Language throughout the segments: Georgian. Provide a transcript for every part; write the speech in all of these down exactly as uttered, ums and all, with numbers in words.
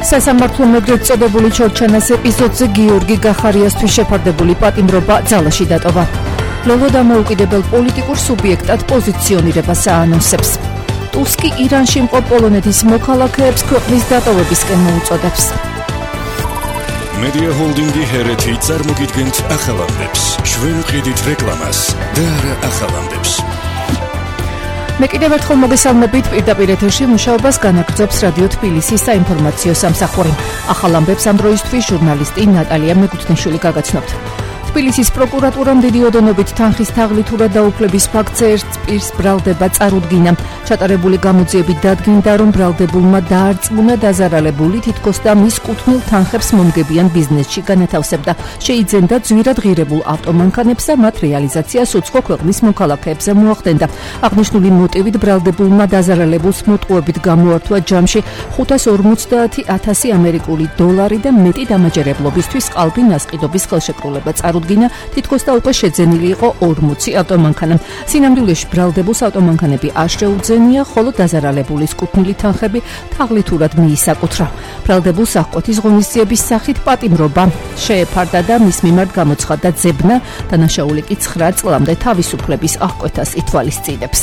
სასამართლო ეგრეთ წოდებული ჩორჩანას ეპიზოდზე გიორგი გახარიასთვის შეფარდებული პატიმრობა ძალაში დატოვა. ლოლო დამოუკიდებელ პოლიტიკურ სუბიექტად პოზიციონირებას აანონსებს. ტუსკი ირანში მყოფ პოლონეთის მოქალაქეებს ქვეყნის დატოვებისკენ მოუწოდებს. Media Holdingi ჰერეთი წარმოგიდგენთ ახალამდებს. ჩვენ ვყიდით რეკლამას და არა ახალამდებს. მე კიდევ ერთხელ მოგესალმებით პირდაპირ ეთერში მუშაობას განაგრძობს რადიო თბილისის საინფორმაციო სამსახური. ახალამდებს ამ დროისთვის ჟურნალისტი ნატალია მეგუთნიშვილი გაგაცნობთ. თბილისის პროკურატურამ დიდი ოდენობით თანხის თაღლითურად დაუფლების ფაქტზე ერთ პირს ბრალდება წარუდგინა. ჩატარებული გამოძიებით დადგინდა, რომ ბრალდებულმა დაარწმუნა დაზარალებული თითქოს და მის კუთვნილ თანხებს მომგებიან ბიზნესში განათავსებდა. შეიძენდა ძვირად ღირებულ ავტომანქანებს და მათ რეალიზაციას უცხო ქვეყნის მოქალაქეებზე მოახდენდა. აღნიშნული მოტივით ბრალდებულმა დაზარალებულს მოტყუებით გამოართვა ჯამში ხუთას ორმოცდაათი ათასი ამერიკული დოლარი და მეტი დამაჯერებლობისთვის ყალბი ნასყიდობის ხელშეკრულება წარუდგინა, თითქოს და უკვე შეძენილი იყო ორმოცი ავტომანქანა. სინამდვილეში ბრალდებულს ავტომანქანები არ შეუძენია, ხოლო დაზარალებულის კუთვნილი თანხები თაღლითურად მიისაკუთრა. ბრალდებულს აღკვეთის ღონისძიების სახით პატიმრობა შეეფარდა და მის მიმართ გამოცხადდა ძებნა, დანაშაული კი ცხრა წლამდე თავისუფლების აღკვეთას ითვალისწინებს.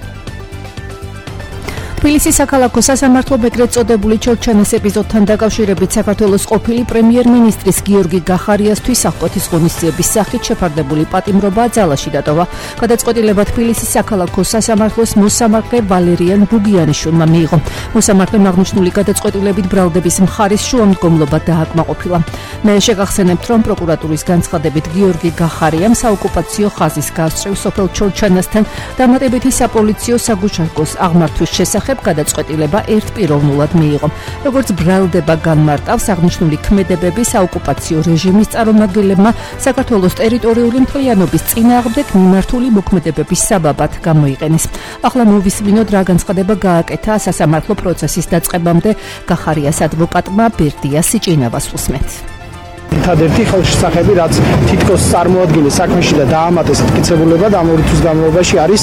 თბილისის საქალაქო სასამართლო ეგრეთ წოდებული ჩორჩანას ეპიზოდთან დაკავშირებით საქართველოს ყოფილი პრემიერ-მინისტრის გიორგი გახარიასთვის აღკვეთის ღონისძიების სახით შეფარდებული პატიმრობა ძალაში დატოვა. გადაწყვეტილება თბილისის საქალაქო სასამართლოს მოსამართლე ვალერიან გუგიანიშვილმა მიიღო. მოსამართლემ აღნიშნული გადაწყვეტილებით ბრალდების მხარის შუამდგომლობა დააკმაყოფილა. მე შეგახსენებთ, რომ პროკურატურის განცხადებით გიორგი გახარიამ საოკუპაციო ხაზის გასწრევ სოფელ ჩორჩანასთან დამატებითი საპოლიციო საგუშაგოს აღმართვის შესახებ გადაწყვეტილება ერთპიროვნულად მიიღო. როგორც ბრალდება განმარტავს, აღნიშნული ქმედებები საოკუპაციო რეჟიმის წარმომადგენლებმა საქართველოს ტერიტორიული მთლიანობის წინააღმდეგ მიმართული მოქმედებების საბაბად გამოიყენეს. ახლა მოვისმინოთ, რა განცხადება გააკეთა სასამართლო პროცესის დაწყებამდე გახარიას ადვოკატმა ბერდია სიჭინავას უსმენთ. ერთადერთი ხელშესახები, რაც თითქოს წარმოადგენს საქმეში და დაამატეს მტკიცებულება და ამ ორი თვის განმავლობაში არის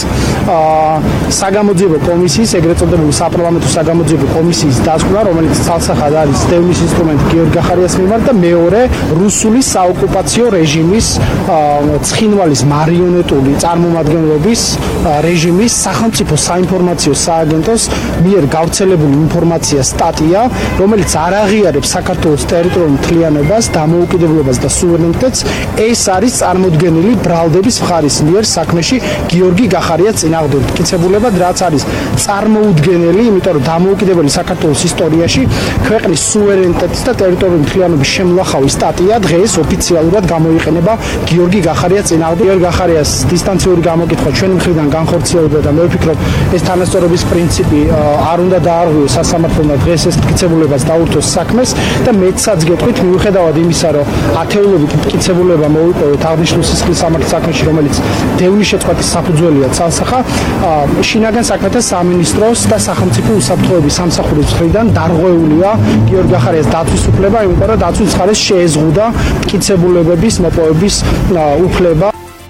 საგამოძიებო კომისიის, ეგრეთ წოდებული საპარლამენტო საგამოძიებო კომისიის დასკვნა, რომელიც ცალსახად არის დევნის ინსტრუმენტი გიორგი გახარიას მიმართ და მეორე რუსული საოკუპაციო რეჟიმის ცხინვალის მარიონეტული წარმომადგენლობის რეჟიმის სახელმწიფო საინფორმაციო სააგენტოს მიერ გავრცელებული ინფორმაცია სტატია, რომელიც არ აღიარებს საქართველოს ტერიტორიულ მთლიანობას და მოუკიდებლობას და სუვერენიტეტს. ეს არის წარმოდგენილი ბრალდების მხარის მიერ საქმეში გიორგი გახარიას წინააღმდეგ მტკიცებულებად, რაც არის წარმოუდგენელი, იმიტომ რომ დამოუკიდებელი საქართველოს ისტორიაში ქვეყნის სუვერენიტეტის და ტერიტორიული მთლიანობის შემლახავი სტატია დღეს ოფიციალურად გამოიყენება გიორგი გახარიას წინააღმდეგ. გიორგი გახარიას დისტანციური გამოკითხვა ჩვენი მხრიდან განხორციელდება და მე ვფიქრობ, ეს თანასწორობის პრინციპი არ უნდა დაარღვიოს სასამართლომ დღეს ეს მტკიცებულებას დაურთოს საქმეს და მეცაც გეტყვით, მიუხედავად იმისა, რომ ათეულობით მტკიცებულება მოვიპოვეთ აღნიშნულ სისხლის სამართლის საქმეში, რომელიც დევნის შეწყვეტის საფუძველია ცალსახა, შინაგან საქმეთა სამინისტროს და სახელმწიფო უსაფრთხოების სამსახურის მხრიდან დარღვეულია გიორგი გახარიას დაცვის უფლება, იმიტომ რომ დაცვის მხარეს შეეზღუდა მტკიცებულებების მოპოვების უფლება.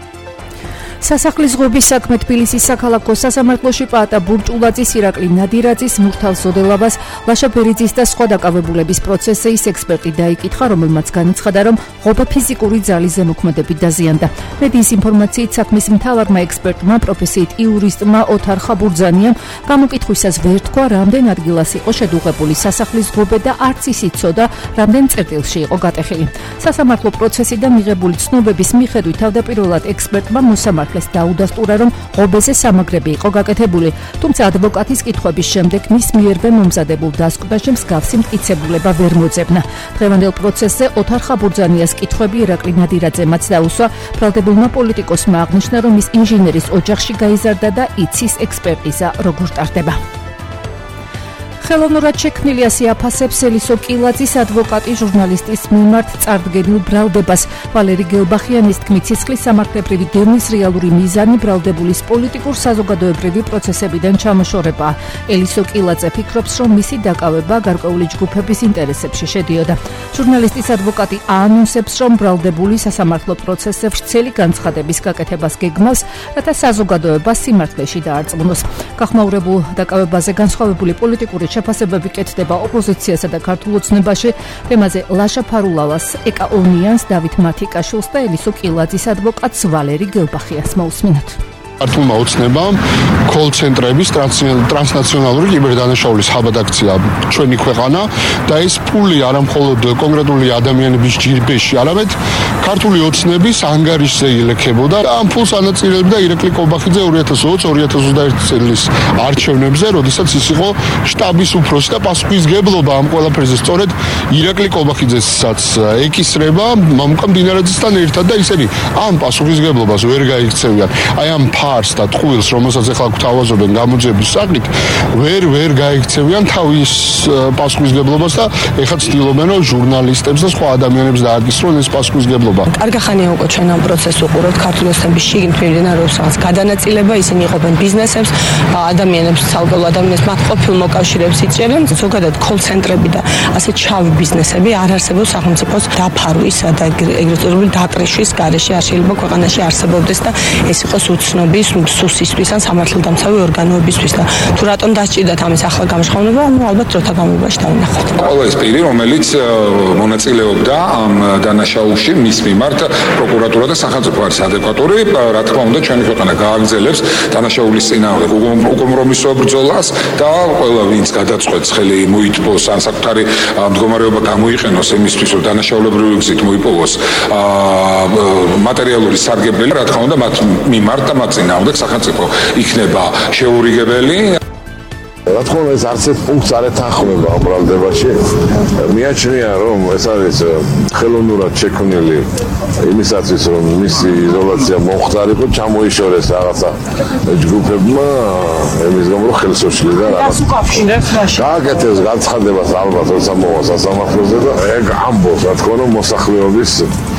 სასახლის ღობის საქმე თბილისის საქალაქო სასამართლოში პაატა ბურჭულაძის, ირაკლი ნადირაძის, მურთალ ზოდელავას, ლაშა ბერიძის და სხვა დაკავებულების პროცესზე ის ექსპერტი დაიკითხა, რომელმაც განაცხადა, რომ ღობა ფიზიკური ძალის ზემოქმედებით დაზიანდა. მედიის ინფორმაციით საქმის მთავარმა ექსპერტმა, პროფესიით იურისტმა ოთარ ხაბურძანიამ გამოკითხვისას ვერ თქვა, რამდენ ადგილას იყო შედუღებული სასახლის ღობე და არც ის იცოდა, რამდენ წერტილში იყო გატეხილი. სასამართლო პროცესიდან მიღებული ცნობების მიხედვით თავდაპირველად ექსპერტმა მოსამართლეს დაუდასტურა, რომ ღობეზე სამაგრები იყო გაკეთებული, თუმცა ადვოკატის კითხვების შემდეგ მის მიერვე მომზადებულ დასკვნაში მსგავსი მტკიცებულება ვერ მოძებნა. დღევანდელ პროცესზე ოთარ ხაბურძანიას კითხვები ირაკლი ნადირაძემაც დაუსვა. ბრალდებულმა პოლიტიკოსმა აღნიშნა, რომ ის ინჟინერის ოჯახში გაიზარდა და იცის ექსპერტიზა როგორ ტარდება. ხელოვნურად შექმნილი ასე აფასებს ელისო კილაძის ადვოკატი ჟურნალისტის მიმართ წარდგენილ ბრალდებას. ვალერი გელბახიანის თქმით, სისხლის სამართლებრივი დევნის რეალური მიზანი ბრალდებულის პოლიტიკურ საზოგადოებრივი პროცესებიდან ჩამოშორებაა. ელისო კილაძე ფიქრობს, რომ მისი დაკავება გარკვეული ჯგუფების ინტერესებში შედიოდა. ჟურნალისტის ადვოკატი აანონსებს, რომ ბრალდებული სასამართლო პროცესზე ვრცელი განცხადების გაკეთებას გეგმავს, რათა საზოგადოება სიმართლეში დაარწმუნოს. გახმაურებულ დაკავებაზე განსხვავებული პოლიტიკური შეფასებები კეთდება ოპოზიციასა და ქართულ ოცნებაში. თემაზე ლაშა ფარულავას, ეკა ონიანს, დავით მათიკაშვილს და ელისო კილაძის ადვოკატს ვალერი გელბახიას მოусმინოთ. ქართულმა ოცნებამ კოლ-ცენტრების ტრანსნაციონალური კიბერდანაშაულის ჰაბად აქცია ჩვენი ქვეყანა და ეს ფული არა მხოლოდ კონკრეტული ადამიანების ჯირბეში, არამედ ქართული ოცნების ანგარიშზე ილექებოდა. ამ ფულს ანაწილებდა ირაკლი კობახიძე ორი ათას ოცი ორი ათას ოცდაერთი წლის არჩევნებზე, როდესაც ის იყო შტაბის უფროსი და პასუხისმგებლობა ამ ყველაფერზე სწორედ ირაკლი კობახიძესაც ეკისრება მამუკა მდინარაძესთან ერთად და ისინი ამ პასუხისმგებლობას ვერ გაიქცევიან. აი ამ ფარს და ტყუილს, რომელსაც ახლა გვთავაზობენ გამოძიების საკით, ვერ ვერ გაიქცევიან თავის პასუხისმგებლობას და ეხლა ცდილობენ რომ ჟურნალისტებს და სხვა ადამიანებს დააკისრონ ეს პასუხისმგებლობა. კარგი ხანია უკვე ჩვენ ამ პროცესს უყურებთ. ქართული ოცნების შიგნით მიმდინარეობს რაღაც გადანაწილება, ისინი იყოფენ ბიზნესებს, ადამიანებს, ცალკეულ ადამიანებს მათ ყოფილ მოკავშირეებს იჭერენ. ზოგადად კოლ-ცენტრები და ასე ჩავი ბიზნესები არ არსებობს სახელმწიფოს დაფარვის და ეგრეთ წოდებული დატრიშვის გარეშე არ შეიძლება ქვეყანაში არსებობდეს და ეს იყოს უცნობი სუსისთვის ან სამართალდამცავი ორგანოებისთვის და თუ რატომ დასჭირდათ ამის ახლა გამჟღავნება, ანუ ალბათ დროთა განმავლობაში დავინახოთ. ყველა ეს პირი, რომელიც მონაწილეობდა ამ დანაშაულში, მის მიმართ პროკურატურა და სახელმწიფო არის ადეკვატური, რა თქმა უნდა, ჩვენი ქვეყანა გააგრძელებს დანაშაულის წინააღმდეგ უკომპრომისო ბრძოლას და ყველა ვინც გადაწყვეტს ხელი მოითბოს ან საკუთარი მდგომარეობა გამოიყენოს იმისთვის, რომ დანაშაულებრივი გზით მოიპოვოს მატერიალური სარგებლები, რა თქმა უნდა, მათ მიმართ და მათ წინააღმდეგ სახელმწიფო იქნება შეურიგებელი. რა თქმა უნდა, ეს არც ერთ პუნქტს არ ეთანხმება ამ ბრალდებაში. მიაჩნია, რომ ეს არის ხელოვნურად შექმნილი იმისათვის, რომ მისი იზოლაცია მომხდარიყო, ჩამოიშორეს რაღაცა ჯგუფებმა, იმის გამო რომ ხელს უშლიდა რაღაც. გააკეთეს განცხადებას ალბათ, როცა მოვა სასამართლოზე და ეგ ამბობს, რა თქმა უნდა, მოსახლეობის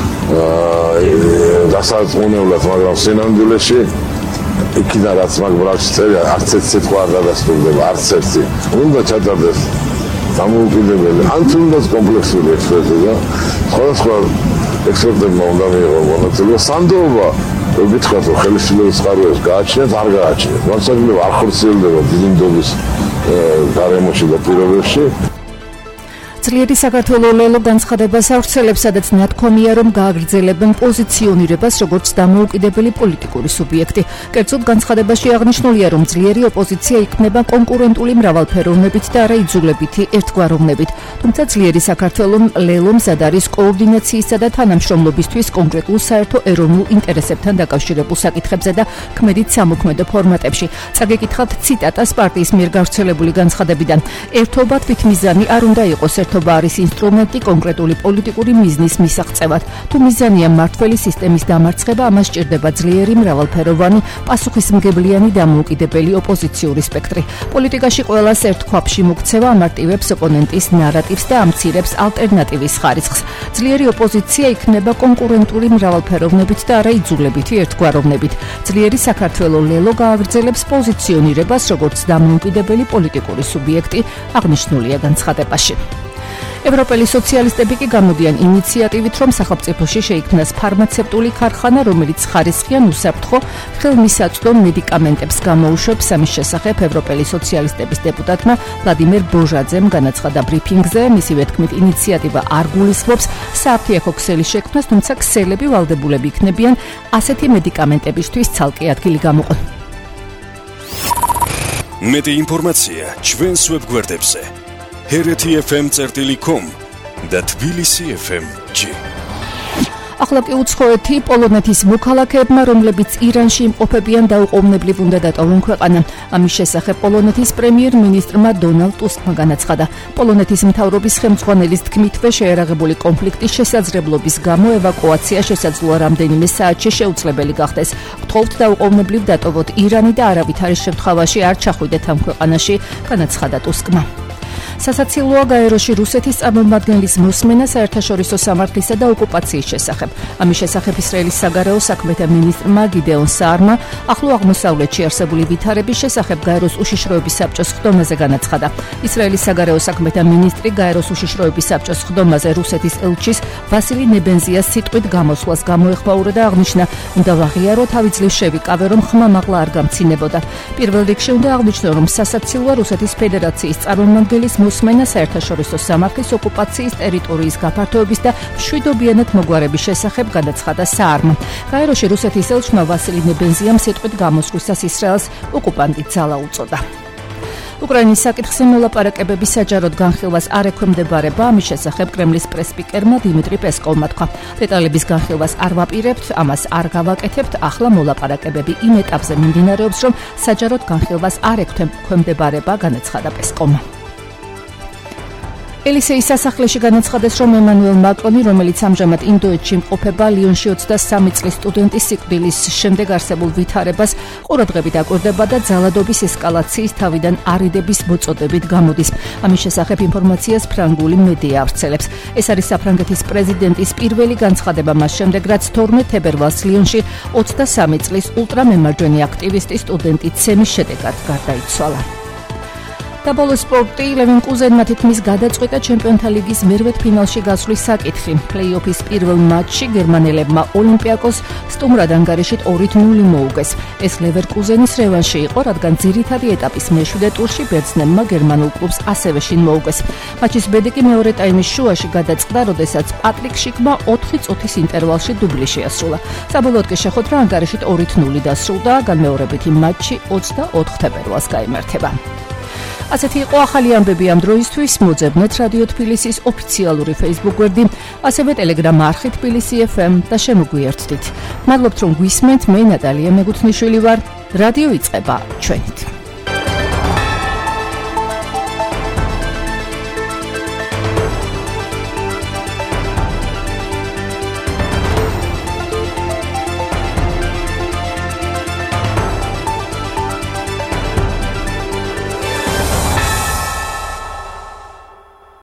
დასარწმუნებლად, მაგრამ სინამდვილეში იქიდან რაც მაგ ბრალში წერია, არც ერთ სიტყვა არ გადასტურდება, არც ერთი. უნდა ჩატარდეს დამოუკიდებელი, ან თუნდაც კომპლექსური ექსპერტიზა, სხვადასხვა ექსპერტებმა უნდა მიიღოს მონაწილეობა. სანდოობა, რომ გითხრათ, რომ ხელისუფლების წყაროებს გააჩნიათ, არ გააჩნიათ. განსაკუთრებით არ ხორციელდება დიდი ნდობის გარემოში და პირობებში. ძლიერი საქართველო ლელო განცხადებას ავრცელებს, სადაც ნათქვამია, რომ გააგრძელებენ პოზიციონირებას როგორც დამოუკიდებელი პოლიტიკური სუბიექტი. კერძოდ განცხადებაში აღნიშნულია, რომ ძლიერი ოპოზიცია იქმნება კონკურენტული მრავალფეროვნებით და არა იძულებითი ერთგვაროვნებით. თუმცა ძლიერი საქართველო ლელო მზად არის კოორდინაციისა და თანამშრომლობისთვის კონკრეტულ საერთო ეროვნულ ინტერესებთან დაკავშირებულ საკითხებზე და ქმედით სამოქმედო ფორმატებში. წაგეკითხავთ ციტატას პარტიის მიერ გავრცელებული განცხადებიდან. ერთობა თვითმიზანი არ უნდა იყოს, ერთობა არის ინსტრუმენტი კონკრეტული პოლიტიკური მიზნის მისაღწევად. თუ მიზანია მმართველი სისტემის დამარცხება, ამას სჭირდება ძლიერი მრავალფეროვანი, პასუხისმგებლიანი დამოუკიდებელი ოპოზიციური სპექტრი. პოლიტიკაში ყველას ერთ ქვაბში მოქცევა ამარტივებს ოპონენტის ნარატივს და ამცირებს ალტერნატივის ხარისხს. ძლიერი ოპოზიცია იქნება კონკურენტული მრავალფეროვნებით და არა იძულებითი ერთგვაროვნებით. ძლიერი საქართველო ლელო გააგრძელებს პოზიციონირებას როგორც დამოუკიდებელი პოლიტიკური სუბიექტი, აღნიშნულია განცხადებაში. ევროპელი სოციალისტები კი გამოდიან ინიციატივით, რომ სახელმწიფოში შეიქმნას ფარმაცევტული ქარხანა, რომელიც ხარისხიან უსაფრთხო ხელმისაწვდო მედიკამენტებს გამოუშვებს. ამის შესახებ ევროპელი სოციალისტების დეპუტატმა ვლადიმერ ბოჟაძემ განაცხადა ბრიფინგზე. მისივე თქმით, ინიციატივა არ გულისხმობს სააფთიაქო ქსელის შექმნას, თუმცა ქსელები ვალდებულები იქნებიან ასეთი მედიკამენტებისთვის ცალკე ადგილი გამოყონ. მეტი ინფორმაცია ჩვენს ვებგვერდებზე ჰერეთი ეფ ემ წერტილი კომ და თბილისი ეფ ემ ჯი. ახლა კი უცხოეთი პოლონეთის მოქალაქეებმა, რომლებიც ირანში იმყოფებიან, დაუყოვნებლივ უნდა დატოვონ ქვეყანა. ამის შესახებ პოლონეთის პრემიერ-მინისტრმა დონალდ ტუსკმა განაცხადა. პოლონეთის მთავრობის ხელმძღვანელის თქმითვე შეერაღებული კონფლიქტის შესაძლებლობის გამო ევაკუაცია შესაძლოა რამდენიმე საათში შეუძლებელი გახდეს. გთხოვთ დაუყოვნებლივ დატოვოთ ირანი და არავითარი შემთხვევაში არ ჩახვიდეთ ამ ქვეყანაში, განაცხადა ტუსკმა. სასაცილოა გაეროში რუსეთის წარმომადგენლის მოსმენა საერთაშორისო სამართლისა და ოკუპაციის შესახებ. ამის შესახებ ისრაელის საგარეო საქმეთა მინისტრმა გიდეონ საარმა ახლო აღმოსავლეთში არსებული ვითარების შესახებ გაეროს უშიშროების საბჭოს ხდომაზე განაცხადა. ისრაელის საგარეო საქმეთა მინისტრი გაეროს უშიშროების საბჭოს ხდომაზე რუსეთის ელჩის ვასილი ნებენზიას სიტყვით გამოსვლას გამოეხმაურა და აღნიშნა, უნდა ვაღიარო თავი ძლივ შევიკავე, რომ ხმა მაღლა არ გამცინებოდა. პირველ რიგში უნდა აღნიშნო, რომ სასაცილოა რუსეთის ფედერაციის წარმომადგენლის მოსმენა საერთაშორისო სამართლის ოკუპაციის ტერიტორიის გაფართოების და მშვიდობიანად მოგვარების შესახებ განაცხადა საარმა. გაეროში რუსეთის ელჩმა ვასილი ნებენზიამ სიტყვით გამოსვლისას ისრაელს ოკუპანტი ძალა უწოდა. უკრაინის საკითხზე მოლაპარაკებების საჯაროდ განხილვას არ ექვემდებარება, ამის შესახებ კრემლის პრესპიკერმა დიმიტრი პესკოვმა თქვა. დეტალების განხილვას არ ვაპირებთ, ამას არ გავაკეთებთ, ახლა მოლაპარაკებები იმ ეტაპზე მიმდინარეობს, რომ საჯაროდ განხილვას არ ექვემდებარება, განაცხადა პესკოვმა. ელისეის სასახლეში განაცხადეს, რომ ემანუელ მაკრონი, რომელიც ამჟამად ინდოეთში იმყოფება, ლიონში ოცდასამი წლის სტუდენტის სიკვდილის შემდეგ არსებულ ვითარებას ყურადღებით აკვირდება და ძალადობის ესკალაციის თავიდან არიდების მოწოდებით გამოდის. ამის შესახებ ინფორმაციას ფრანგული მედია ავრცელებს. ეს არის საფრანგეთის პრეზიდენტის პირველი განცხადება მას შემდეგ, რაც თორმეტ თებერვალს ლიონში ოცდასამი წლის ულტრამემარჯვენე აქტივისტი სტუდენტი ცემის შედეგად გარდაიცვალა. დაბოლოს სპორტი ლევენკუზენმა თითქმის გადაწყვიტა ჩემპიონთა ლიგის მერვედფინალში გასვლის საკითხი. პლეი-ოფის პირველ მატჩში გერმანელებმა ოლიმპიაკოს სტუმრად ანგარიშით ორით ნული მოუგეს. ეს ლევერკუზენის რევანში იყო, რადგან ძირითადი ეტაპის მეშვიდე ტურში ბერძნებმა გერმანულ კლუბს ასევე შინ მოუგეს. მატჩის ბედი მეორე ტაიმის შუაში გადაწყდა, როდესაც პატრიკ შიკმა ოთხი წუთის ინტერვალში დუბლი შეასრულა. საბოლოოდ კი შეხვედრა ანგარიშით ორით ნული დასრულდა, განმეორებითი მატჩი ოცდაოთხ თებერვალს გაიმართება. ასეთი იყო ახალი ამბები ამ დროისთვის. მოძებნეთ რადიო თბილისის ოფიციალური Facebook გვერდი, ასევე Telegram არხი თბილისი ეფ ემ და შემოგვიერთდით. მადლობთ რომ გვისმენთ, მე ნატალია მეგუთნიშვილი ვარ. რადიო იწყება ჩვენით.